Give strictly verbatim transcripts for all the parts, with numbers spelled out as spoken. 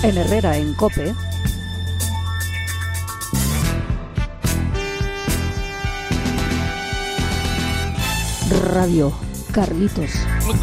En Herrera, en COPE, Radio Carlitos.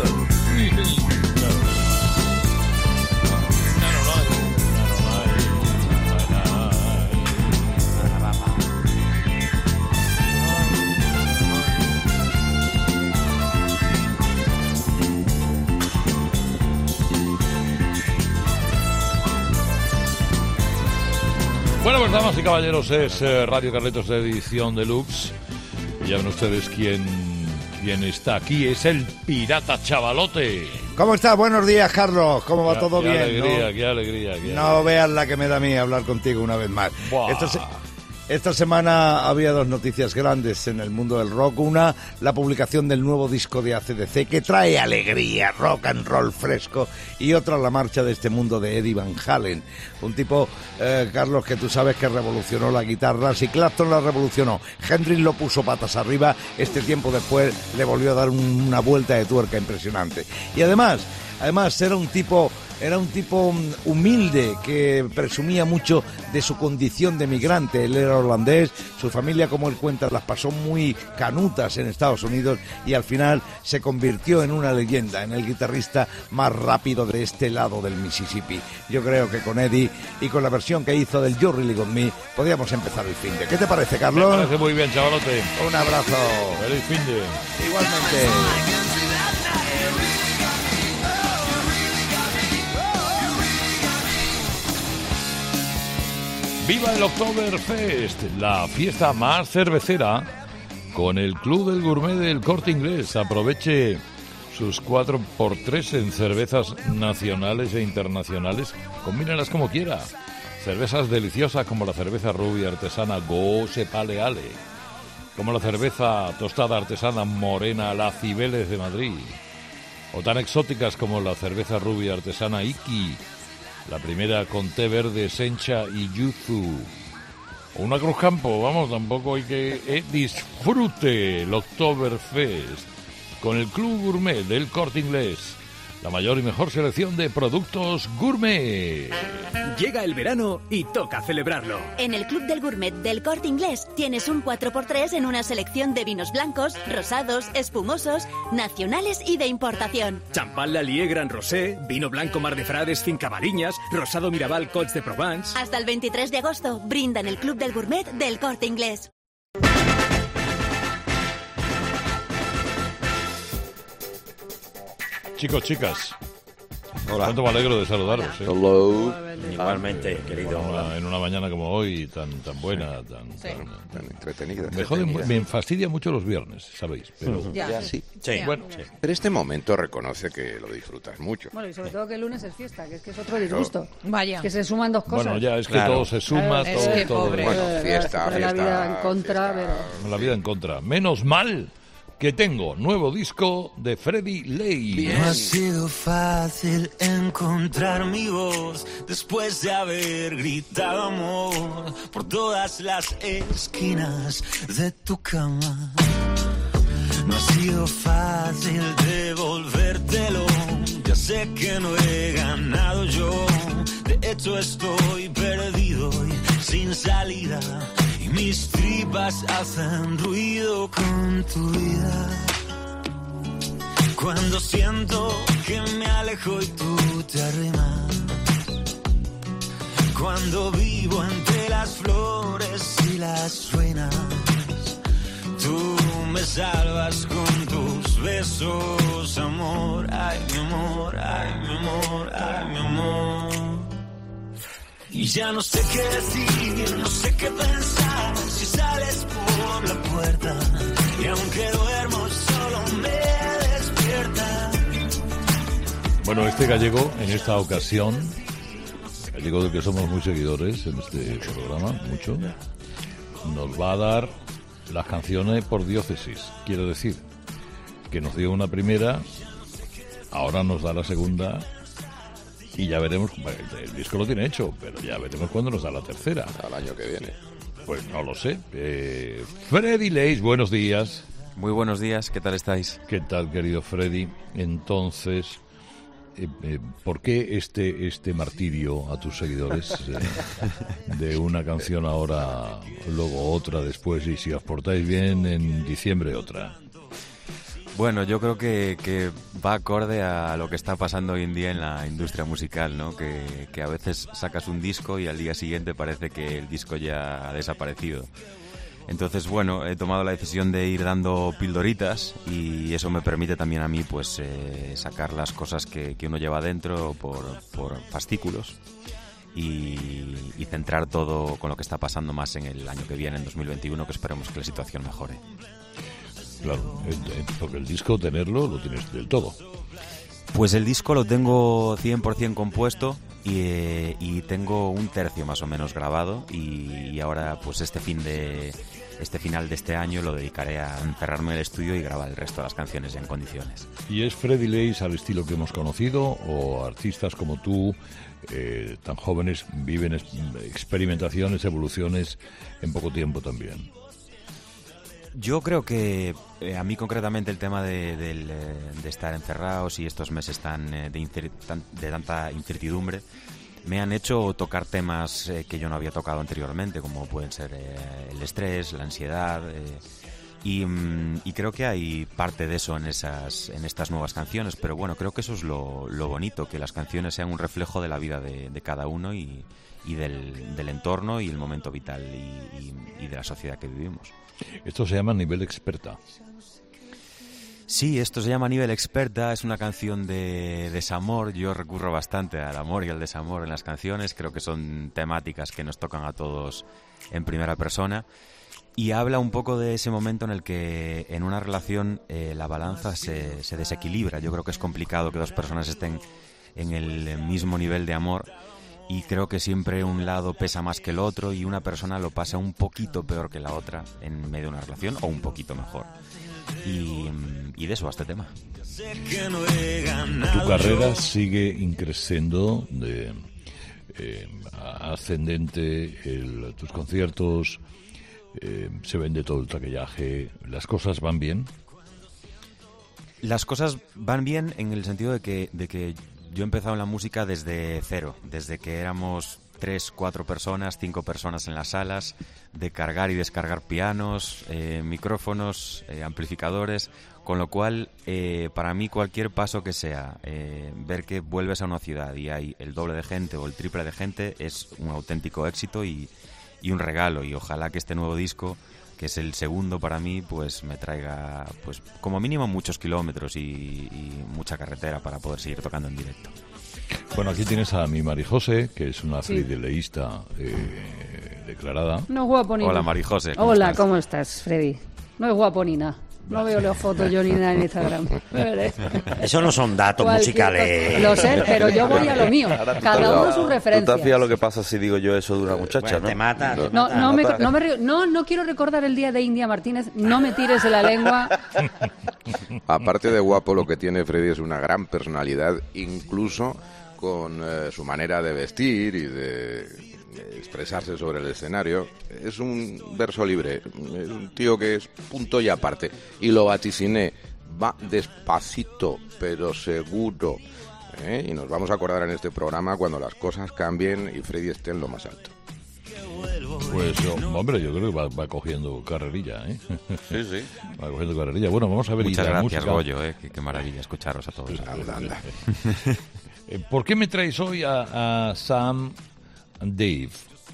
Bueno, pues damas y caballeros, es eh, Radio Carlitos de edición deluxe. Y ya ven ustedes quién, quién está aquí. Es el Pirata Chavalote. ¿Cómo estás? Buenos días, Carlos. ¿Cómo va Qué- todo qué bien? Alegría, ¿no? qué alegría, qué No alegría. veas la que me da a mí hablar contigo una vez más. Buah. Esta, se- esta semana había dos noticias grandes en el mundo del rock. Una, la publicación del nuevo disco de A C D C, que trae alegría, rock and roll fresco. Y otra, la marcha de este mundo de Eddie Van Halen. Un tipo, eh, Carlos, que tú sabes que revolucionó la guitarra. Si Clapton la revolucionó, Hendrix lo puso patas arriba. Este tiempo después le volvió a dar un- una vuelta de tuerca impresionante. Y además, además era un tipo... Era un tipo mm, humilde que presumía mucho de su condición de migrante. Él era holandés, su familia, como él cuenta, las pasó muy canutas en Estados Unidos y al final se convirtió en una leyenda, en el guitarrista más rápido de este lado del Mississippi. Yo creo que con Eddie y con la versión que hizo del You Really Got Me podríamos empezar el fin de. ¿Qué te parece, Me Carlos? parece muy bien, chavalote. Un abrazo. Feliz fin de... Igualmente. ¡Viva el Oktoberfest! La fiesta más cervecera con el Club del Gourmet del Corte Inglés. Aproveche sus cuatro por tres en cervezas nacionales e internacionales. Combínalas como quiera. Cervezas deliciosas como la cerveza rubia artesana Gose Pale Ale, como la cerveza tostada artesana morena La Cibeles de Madrid, o tan exóticas como la cerveza rubia artesana Iki, la primera con té verde, sencha y yuzu. O una Cruz Campo, vamos, tampoco hay que... Eh, disfrute el Oktoberfest con el Club Gourmet del Corte Inglés. La mayor y mejor selección de productos gourmet. Llega el verano y toca celebrarlo. En el Club del Gourmet del Corte Inglés tienes un cuatro por tres en una selección de vinos blancos, rosados, espumosos, nacionales y de importación. Champán Lallier Gran Rosé, vino blanco Mar de Frades Finca Mariñas, rosado Mirabal Cots de Provence. Hasta el veintitrés de agosto, brinda en el Club del Gourmet del Corte Inglés. Chicos, chicas, Hola. cuánto me alegro de saludaros. ¿eh? Hello. Igualmente, querido. En una, en una mañana como hoy, tan tan buena, tan... Sí. tan- Tan entretenida. me, jode mu- entretenida. me fastidia mucho los viernes, ¿sabéis? Pero, Ya. Ya, sí. Sí. bueno, Pero este momento reconoce que lo disfrutas mucho. Bueno, y sobre todo que el lunes es fiesta, que es que es otro disgusto. Vaya. Que se suman dos cosas. bueno, ya es que Claro. todo se suma, Claro, todo, es que todo- pobre. Bueno, Eh, fiesta, se pone la fiesta, vida en contra, fiesta. pero... la vida en contra. Menos mal que tengo nuevo disco de Freddie Ley. Bien. No ha sido fácil encontrar mi voz después de haber gritado amor por todas las esquinas de tu cama. No ha sido fácil devolvértelo, ya sé que no he ganado yo. De hecho estoy perdido y sin salida, y mis tripas hacen ruido con tu vida. Cuando siento que me alejo y tú te arrimas, cuando vivo entre las flores y las ruinas, tú me salvas con tus besos, amor, ay mi amor, ay mi amor, ay mi amor. Y ya no sé qué decir, no sé qué pensar, si sales por la puerta, y aunque duermo solo me despierta. Bueno, este gallego, en esta ocasión, gallego del que somos muy seguidores en este programa, mucho, nos va a dar las canciones por diócesis. Quiero decir, que nos dio una primera, ahora nos da la segunda, y ya veremos, bueno, el disco lo tiene hecho, pero ya veremos cuándo nos da la tercera. Al año que viene. Pues no lo sé. Eh, Freddy Leis, buenos días. Muy buenos días, ¿qué tal estáis? ¿Qué tal, querido Freddy? Entonces, eh, eh, ¿por qué este este martirio a tus seguidores eh, de una canción ahora, luego otra después, y si os portáis bien en diciembre otra? Bueno, yo creo que, que va acorde a lo que está pasando hoy en día en la industria musical, ¿no? Que, que a veces sacas un disco y al día siguiente parece que el disco ya ha desaparecido. Entonces, bueno, he tomado la decisión de ir dando pildoritas y eso me permite también a mí, pues, eh, sacar las cosas que, que uno lleva dentro por, por fascículos y, y centrar todo con lo que está pasando más en el año que viene, en dos mil veintiuno, que esperemos que la situación mejore. Claro, porque el disco, tenerlo, lo tienes del todo. Pues el disco lo tengo cien por ciento compuesto y, eh, y tengo un tercio más o menos grabado y, y ahora pues este fin de este final de este año lo dedicaré a encerrarme en el estudio y grabar el resto de las canciones en condiciones. ¿Y es Freddy Leys al estilo que hemos conocido o artistas como tú, eh, tan jóvenes, viven es, experimentaciones, evoluciones en poco tiempo también? Yo creo que eh, a mí concretamente el tema de, de, de estar encerrados y estos meses tan, eh, de, incer, tan de tanta incertidumbre me han hecho tocar temas eh, que yo no había tocado anteriormente, como pueden ser eh, el estrés, la ansiedad, eh, y, mm, y creo que hay parte de eso en esas en estas nuevas canciones, pero bueno, creo que eso es lo, lo bonito, que las canciones sean un reflejo de la vida de, de cada uno y, y del, del entorno y el momento vital y, y, y de la sociedad que vivimos. Esto se llama Nivel Experta. Sí, esto se llama Nivel Experta, es una canción de desamor. Yo recurro bastante al amor y al desamor en las canciones, creo que son temáticas que nos tocan a todos en primera persona y habla un poco de ese momento en el que en una relación eh, la balanza se, se desequilibra. Yo creo que es complicado que dos personas estén en el mismo nivel de amor y creo que siempre un lado pesa más que el otro y una persona lo pasa un poquito peor que la otra en medio de una relación o un poquito mejor. Y, y de eso va este tema. Tu carrera sigue increciendo de eh, ascendente, el, tus conciertos, eh, se vende todo el taquillaje, ¿las cosas van bien? Las cosas van bien en el sentido de que, de que yo he empezado en la música desde cero, desde que éramos tres, cuatro personas, cinco personas en las salas, de cargar y descargar pianos, eh, micrófonos, eh, amplificadores, con lo cual eh, para mí cualquier paso que sea, eh, ver que vuelves a una ciudad y hay el doble de gente o el triple de gente es un auténtico éxito y, y un regalo, y ojalá que este nuevo disco, que es el segundo para mí, pues me traiga pues como mínimo muchos kilómetros y, y mucha carretera para poder seguir tocando en directo. Bueno, aquí tienes a mi Marijose, que es una sí. frideleísta eh, declarada. No es guapo ni Hola, nada. Marijose. ¿cómo Hola, estás? ¿cómo estás, Freddy? No es guapo ni nada. No veo las fotos yo ni nada en Instagram. Eso no son datos Cualquier musicales. cosa. Lo sé, pero yo voy a lo mío. Cada uno sus referencias. ¿Tú te fías lo que pasa si digo yo eso de una muchacha, Bueno, no? te mata, te No, mata. no, me, no, me, río- no, no quiero recordar el día de India Martínez. No me tires de la lengua. Aparte de guapo, lo que tiene Freddy es una gran personalidad, incluso con eh, su manera de vestir y de expresarse sobre el escenario. Es un verso libre, es un tío que es punto y aparte, y lo vaticiné, va despacito pero seguro, ¿eh? Y nos vamos a acordar en este programa cuando las cosas cambien y Freddy esté en lo más alto. Pues hombre, yo creo que va, va cogiendo carrerilla, ¿eh? Sí, sí. Va cogiendo carrerilla. Bueno, vamos a ver. Muchas y la gracias, música... Goyo, ¿eh? qué, qué maravilla escucharos a todos. Anda, anda. Eh, ¿Por qué me traes hoy a, a Sam and Dave?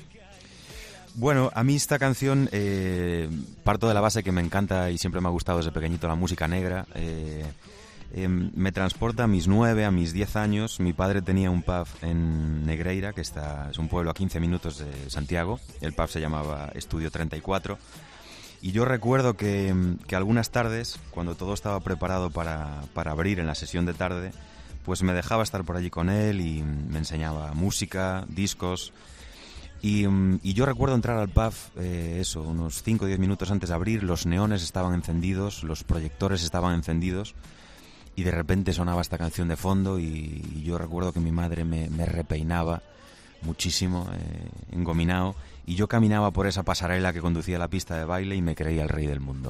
Bueno, a mí esta canción eh, parto de la base que me encanta y siempre me ha gustado desde pequeñito la música negra. Eh, eh, me transporta a mis nueve, a mis diez años. Mi padre tenía un pub en Negreira, que está, es un pueblo a quince minutos de Santiago. El pub se llamaba Estudio treinta y cuatro. Y yo recuerdo que, que algunas tardes, cuando todo estaba preparado para, para abrir en la sesión de tarde, pues me dejaba estar por allí con él y me enseñaba música, discos. Y, y yo recuerdo entrar al pub, eh, eso, unos cinco o diez minutos antes de abrir, los neones estaban encendidos, los proyectores estaban encendidos, y de repente sonaba esta canción de fondo y, y yo recuerdo que mi madre me, me repeinaba muchísimo, eh, engominado, y yo caminaba por esa pasarela que conducía a la pista de baile y me creía el rey del mundo.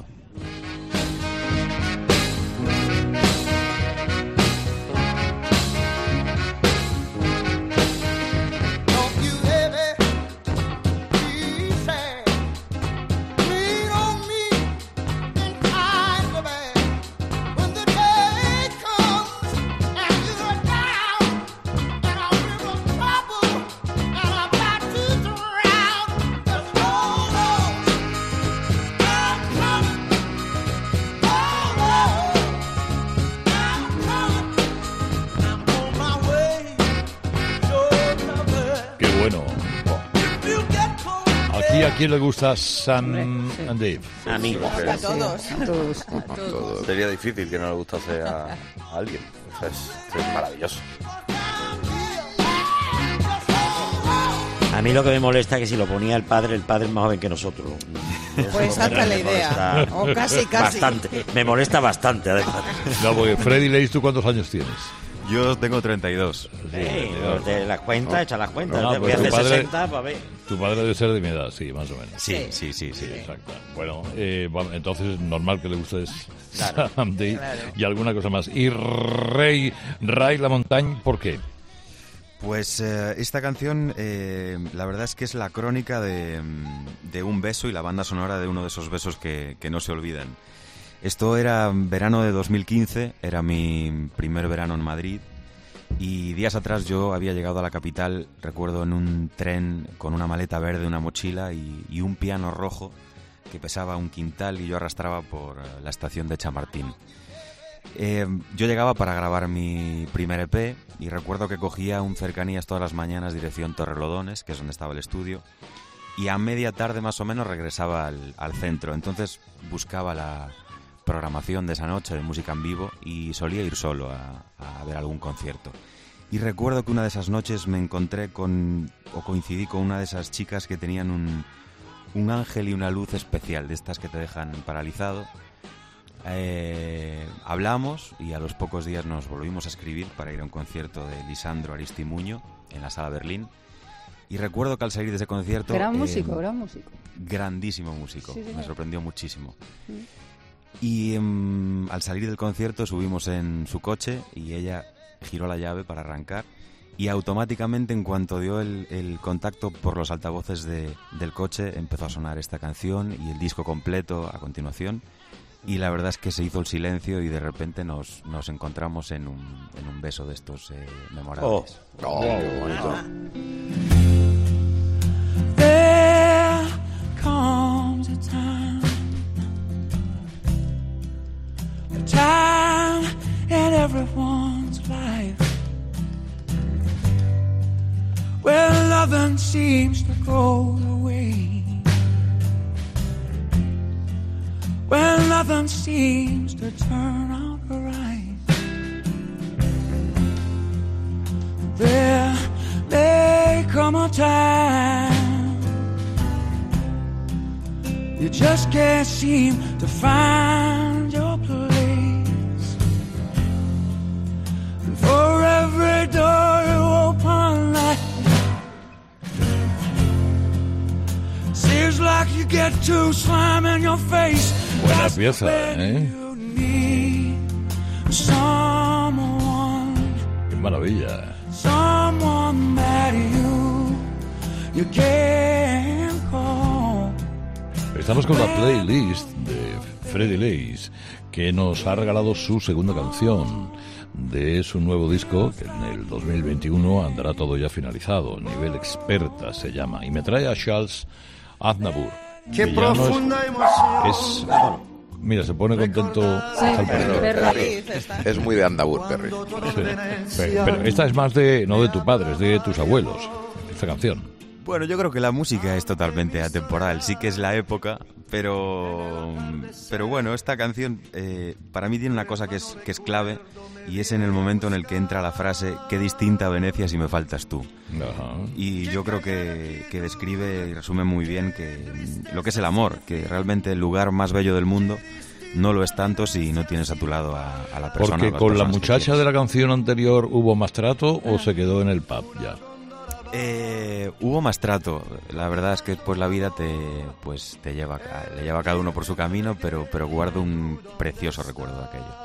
quién le gusta Sam Sí. and Dave? A mí. A todos. A todos. A todos. Sería difícil que no le gustase a, a alguien. O sea, es, es maravilloso. A mí lo que me molesta es que si lo ponía el padre, el padre es más joven que nosotros. Pues hazte la idea. O casi, casi. Bastante. Me molesta bastante, además. No, porque Freddy Leis, ¿tú cuántos años tienes? Yo tengo treinta y dos. Sí, pues de las cuentas, echa las cuentas. No, Voy pues a tu hacer padre- sesenta para ver. Tu padre debe ser de mi edad, sí, más o menos. Sí, sí, sí, sí. Exacto. Bueno, eh, bueno, entonces normal que le guste Claro, Sam Dave claro. y alguna cosa más. Y Rey, Ray La Montagne, ¿por qué? Pues eh, esta canción, eh, la verdad es que es la crónica de, mm, de un beso y la banda sonora de uno de esos besos que, que no se olvidan. Esto era verano de dos mil quince, era mi primer verano en Madrid. Y días atrás yo había llegado a la capital, recuerdo, en un tren con una maleta verde, una mochila y, y un piano rojo que pesaba un quintal y yo arrastraba por eh, la estación de Chamartín. Eh, yo llegaba para grabar mi primer E P y recuerdo que cogía un cercanías todas las mañanas dirección Torrelodones, que es donde estaba el estudio, y a media tarde más o menos regresaba al, al centro. Entonces buscaba la programación de esa noche de música en vivo y solía ir solo a, a ver algún concierto. Y recuerdo que una de esas noches me encontré con, o coincidí con una de esas chicas que tenían un, un ángel y una luz especial, de estas que te dejan paralizado. Eh, hablamos y a los pocos días nos volvimos a escribir para ir a un concierto de Lisandro Aristimuño en la Sala Berlín. Y recuerdo que al salir de ese concierto... Gran eh, músico, gran músico. Grandísimo músico, Sí, señor. me sorprendió muchísimo. Mm. Y em, al salir del concierto subimos en su coche y ella giró la llave para arrancar y automáticamente, en cuanto dio el, el contacto por los altavoces de, del coche, empezó a sonar esta canción y el disco completo a continuación. Y la verdad es que se hizo el silencio y de repente nos, nos encontramos en un, en un beso de estos eh, memorables. Oh, oh, qué bonito. There comes a time, a time in everyone's life where nothing seems to go the way, where nothing seems to turn out right. There may come a time you just can't seem to find your place, and for every door you open, like, seems like you get two slime in your face. Buena pieza, ¿eh? You need someone, Qué maravilla. someone that you you can call. Estamos con la playlist de Freddy Leis, que nos ha regalado su segunda canción de su nuevo disco, que en el dos mil veintiuno andará todo ya finalizado. Nivel Experta se llama. Y me trae a Charles Aznavour. Qué que ya no es- profunda emoción. es, mira, se pone contento Sí, al perro. Perry. Es muy de Andabur, Perry. Sí. Pero, pero esta es más de, no de tu padre, es de tus abuelos, esta canción. Bueno, yo creo que la música es totalmente atemporal, sí que es la época, pero pero bueno, esta canción eh, para mí tiene una cosa que es, que es clave y es en el momento en el que entra la frase "qué distinta Venecia si me faltas tú". Ajá. Y yo creo que, que describe y resume muy bien que lo que es el amor, que realmente el lugar más bello del mundo no lo es tanto si no tienes a tu lado a, a la persona. Porque o las con la personas que muchacha quieres. de la canción anterior hubo más trato o se quedó en el pub ya. Eh, hubo más trato. La verdad es que después la vida te pues te lleva a- le lleva a cada uno por su camino, pero pero guardo un precioso recuerdo de aquello.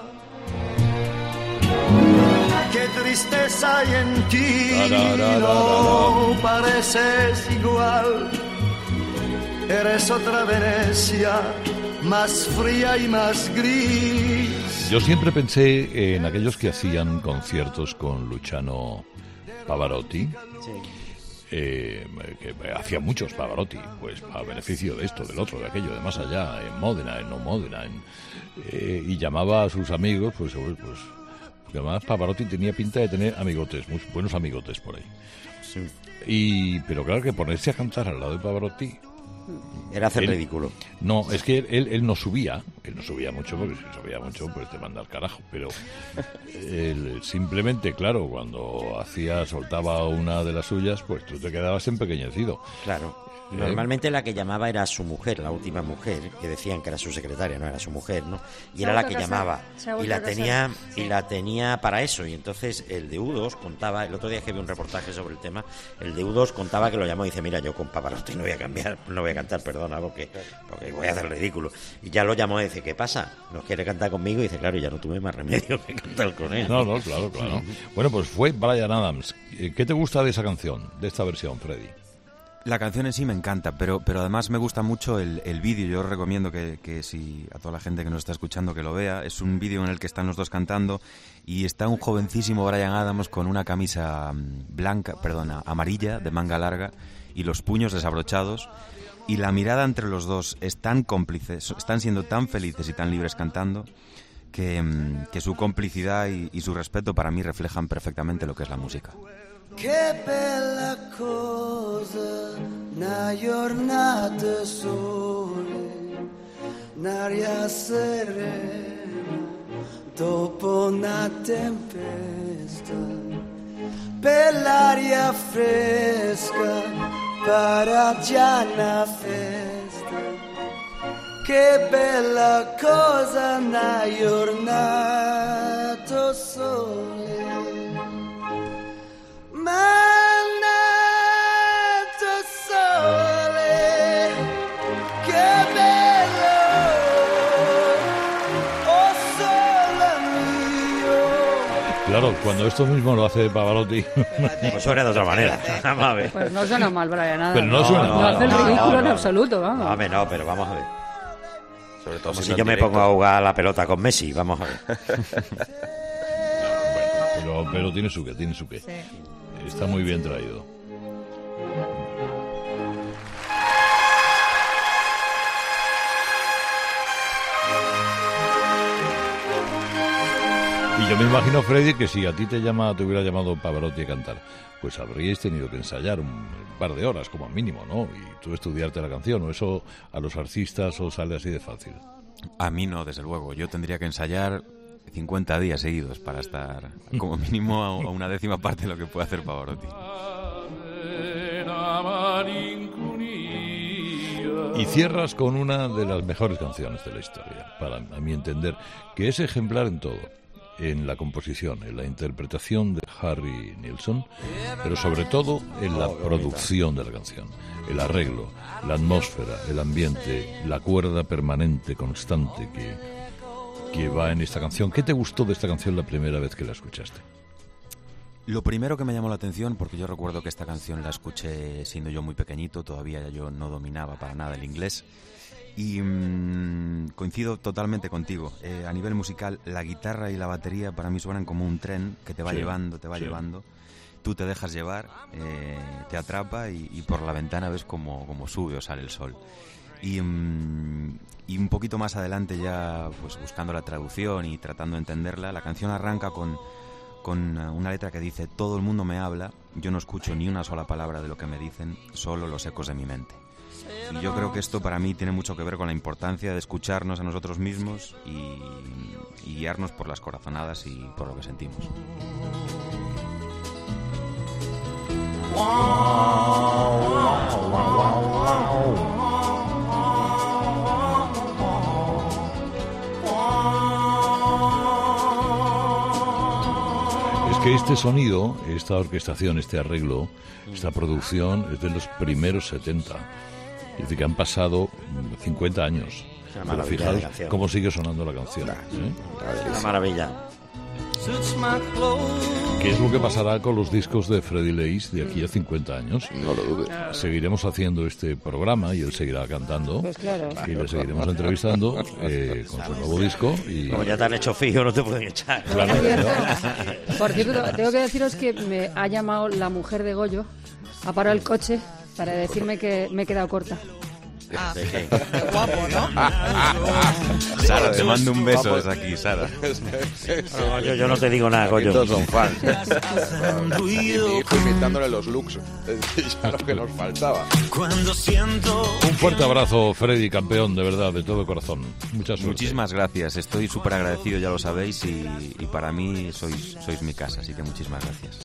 Qué tristeza hay en ti, Da, da, da, da, no pareces igual. Eres otra Venecia, más fría y más gris. Yo siempre pensé en aquellos que hacían conciertos con Luciano Pavarotti. Eh, que hacía muchos Pavarotti, pues a beneficio de esto, del otro, de aquello, de más allá, en Módena, en no Módena, en, eh, y llamaba a sus amigos, pues, pues, pues porque además Pavarotti tenía pinta de tener amigotes, muy buenos amigotes por ahí. Y, pero claro que ponerse a cantar al lado de Pavarotti, Era hacer él, ridículo. No, es que él, él no subía, él no subía mucho, porque si subía mucho, pues te manda al carajo, pero él simplemente, claro, cuando hacía, soltaba una de las suyas, pues tú te quedabas empequeñecido. Claro. Normalmente la que llamaba era su mujer, la última mujer, que decían que era su secretaria, no era su mujer, ¿no? Y era la que llamaba y la tenía y la tenía para eso. Y entonces el de U dos contaba, el otro día que vi un reportaje sobre el tema, el de U dos contaba que lo llamó y dice, mira, yo con Pavarotti no voy a cambiar, no voy a cantar, perdona, porque, porque voy a hacer ridículo. Y ya lo llamó y dice, ¿qué pasa? ¿No quiere cantar conmigo? Y dice, claro, ya no tuve más remedio que cantar con él. No, no, claro, claro. Bueno, pues fue Bryan Adams. ¿Qué te gusta de esa canción, de esta versión, Freddy? La canción en sí me encanta, pero, pero además me gusta mucho el, el vídeo. Yo os recomiendo que, que si a toda la gente que nos está escuchando que lo vea. Es un vídeo en el que están los dos cantando y está un jovencísimo Bryan Adams con una camisa blanca, perdona, amarilla, de manga larga y los puños desabrochados. Y la mirada entre los dos es tan cómplice, están siendo tan felices y tan libres cantando que, que su complicidad y, y su respeto para mí reflejan perfectamente lo que es la música. Che bella cosa, una giornata sole, un'aria serena, dopo una tempesta, per l'aria fresca, para già una festa. Che bella cosa, una giornata sole. Mannato sole, che bello, oh sole mio. Claro, cuando esto mismo lo hace Pavarotti. Pues suena de otra manera. Vamos a ver. Pues no suena mal, Bryan Adams. Pero no suena no, mal. No hace el ridículo no, no, en absoluto, vamos. No, no, pero vamos a ver. Sobre todo Como si si yo me directo. pongo a jugar la pelota con Messi, vamos a ver. Pero, pero tiene su qué, tiene su qué. Sí. Está muy bien traído. Y yo me imagino, Freddy, que si a ti te llama, te hubiera llamado Pavarotti a cantar, pues habríais tenido que ensayar un, un par de horas como mínimo, ¿no? Y tú estudiarte la canción, o eso a los artistas os sale así de fácil. A mí no, desde luego. Yo tendría que ensayar cincuenta días seguidos para estar como mínimo a una décima parte de lo que puede hacer Pavarotti. Y cierras con una de las mejores canciones de la historia, para a mi entender, que es ejemplar en todo, en la composición, en la interpretación de Harry Nilsson, pero sobre todo en la producción de la canción, el arreglo, la atmósfera, el ambiente, la cuerda permanente, constante que, que va en esta canción. ¿Qué te gustó de esta canción la primera vez que la escuchaste? Lo primero que me llamó la atención, porque yo recuerdo que esta canción la escuché siendo yo muy pequeñito, todavía yo no dominaba para nada el inglés, y mmm, coincido totalmente contigo. Eh, a nivel musical, la guitarra y la batería para mí suenan como un tren que te va sí, llevando, te va sí. llevando. Tú te dejas llevar, eh, te atrapa y, y por la ventana ves como, como sube o sale el sol. Y, mmm, y un poquito más adelante ya, pues buscando la traducción y tratando de entenderla, la canción arranca con... con una letra que dice: todo el mundo me habla, yo no escucho ni una sola palabra de lo que me dicen, solo los ecos de mi mente. Y yo creo que esto para mí tiene mucho que ver con la importancia de escucharnos a nosotros mismos y, y guiarnos por las corazonadas y por lo que sentimos. Que este sonido, esta orquestación, este arreglo, esta producción es de los primeros setenta. Es decir, que han pasado cincuenta años. Pero fijaos cómo sigue sonando la canción. ¿eh? Una maravilla. ¿Qué es lo que pasará con los discos de Freddie Leis de aquí a cincuenta años? No lo dudes. Seguiremos haciendo este programa y él seguirá cantando. Pues claro. Y le seguiremos entrevistando eh, con su nuevo disco. Y... Como ya te han hecho fijo, no te pueden echar. Claro, ¿no? Por cierto, tengo que deciros que me ha llamado la mujer de Goyo, ha parado el coche para decirme que me he quedado corta. Ah, de guapo, ¿no? Sara, te mando un beso desde aquí, Sara. No, yo, yo no te digo nada, Goyo. Todos son fans. Mi hijo imitándole los looks. Es ya lo que nos faltaba. Un fuerte abrazo, Freddy, campeón, de verdad, de todo corazón. Muchas suerte. Muchísimas gracias. Estoy súper agradecido, ya lo sabéis, y, y para mí sois, sois mi casa, así que muchísimas gracias.